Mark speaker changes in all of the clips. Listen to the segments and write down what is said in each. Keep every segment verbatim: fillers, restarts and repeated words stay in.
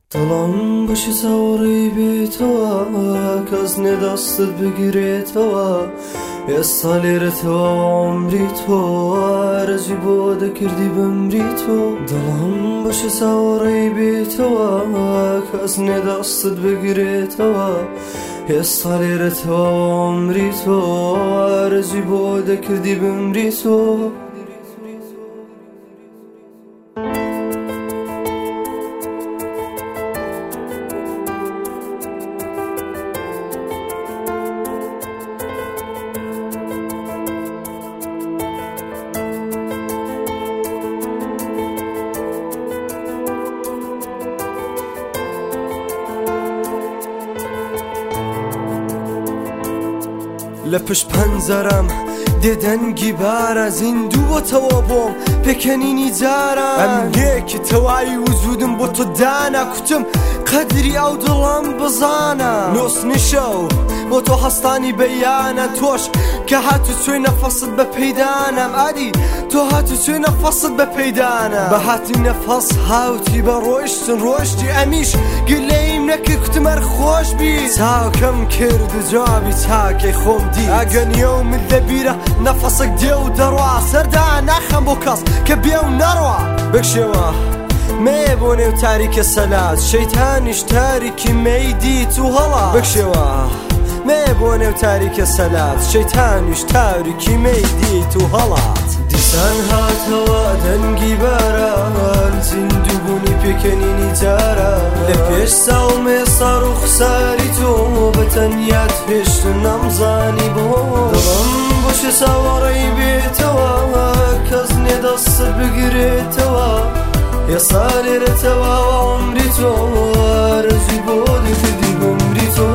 Speaker 1: دڵم بەشی چاوەڕێی بێتەوە کەس نێدەستت بگرێتەوە ئێستا لێرەتەوە عومری تۆ ئارەزوی بۆ دەکردی بمری تۆ دڵم بەشی چاوەڕێی بێتەوە کەس نێدەستت بگرێتەوە ئێستا لێرەتەوە عومری تۆ ئارەزوی بۆ دەکردی بمری تۆ لە پشت پەنجەرەم دێدەنگی بارە زیندووەتەوە بۆم پێکەنینی جارە ئەم لێکی تەواوی وجودم بۆ تۆ دانا کوتم قەدری ئەو دڵم بزانە نووسنیشە و بۆ تۆ هەستانی بەیانە تۆش کە هاتو چوی نەفەست بە پەیدانم ئادی تۆ هاتو چوی نەفەست بە پەیدانە بە هاتی نەفەس هاوتی بە ڕۆیشتن ڕۆشتی ئەمیش گلەیم نەکرد کوتمەر خۆش بی چاوکەم کرد و جوابی چاکەی خۆم دی ئەگەنیە و من لەبیرە نەفەسێک دێ و دەڕوا سەردا ناخەم بۆ کەس کە بێ و نەڕوا بکشێوە مێ بۆ نێو تاریکە سەلات شەیتانیش تاریکی مەیدیت و هەڵا بکشێوە مێ بۆ نێو تاریکە سەلات شەیتانیش تاریکی مەیدیت و هەڵات دیسان هاتەوە دەنگی باران زیندووبوونی پێکەنینی جارە لە پێش ساڵمێ ساڕ و خساری تۆ بە تەنیات هێشتن نەمزانی بۆ دڵم بۆشە چاوەڕێی بێتەوە کەس نێدەستت بگرێتەوە ئێستا لێرەتەوە عومری تۆ ئارەزوی بۆ دەکردی بمری تۆ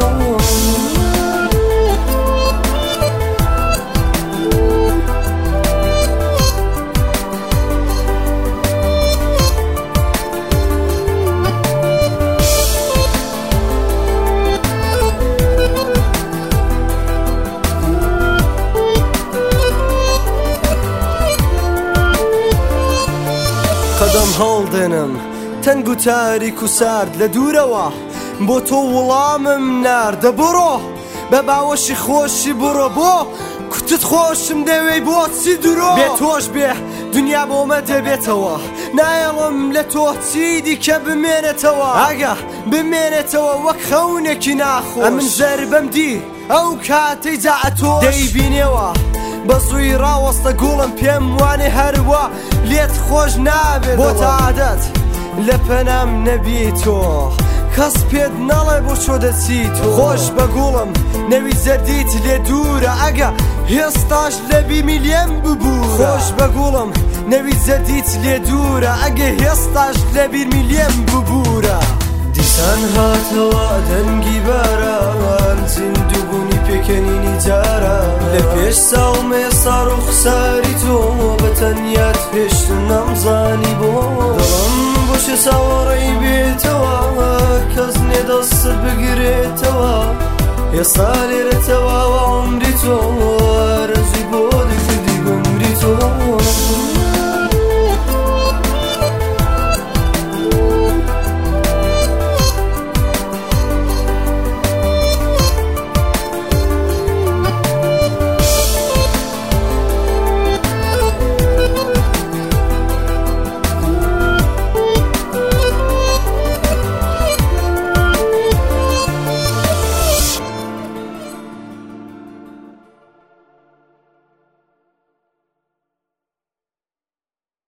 Speaker 1: قەدەم هەڵدێنم تەنگ و تاریک و سارد لە دوورەوە بۆ تۆ وەڵامم ناردە بڕۆ بە باوەشی خۆشی بڕۆ بۆ کوتت خۆشم دەوێ بۆچی درۆ بێ تۆش بێ دنیا بۆمە دەبێتەوە نایەڵم لە تۆ چیدی کە بمێنێتەوە ئاگە بمێنێتەوە وەک خەونێکی ناخۆش ئەمن زەربەم دی ئەو کاتەی جاعە تۆش دەیبینێوە بە زووی ڕاوەستە گوڵم پێم وانێ هەروە لێت خۆش نابێت بۆ تاعادەت لە پەنام نەبی تۆ کەس پێت نەڵێ بۆ چۆ دەچی تۆ خۆش بە گوڵم نەوی زەردیت لێ دوورە ئەگە هێستاش لە بیمی لێم ببوو خۆش بە گوڵم نەوی زەردیت لێ دوورە ئەگە هێستاش لە بیرمی لێم ببوورە دیسان هاتەوە دەنگی باران زیندووبوونی پێکەنینی جارە لە پێش ساڵمێ ساڕ و خساری تۆ بە تەنیات هێشتن نەمزانی بۆ دڵم بۆشە چاوەڕێی بێتەوە کەس نێدەستت بگرێتەوە ئێستا لێرەتەوە عومری تۆ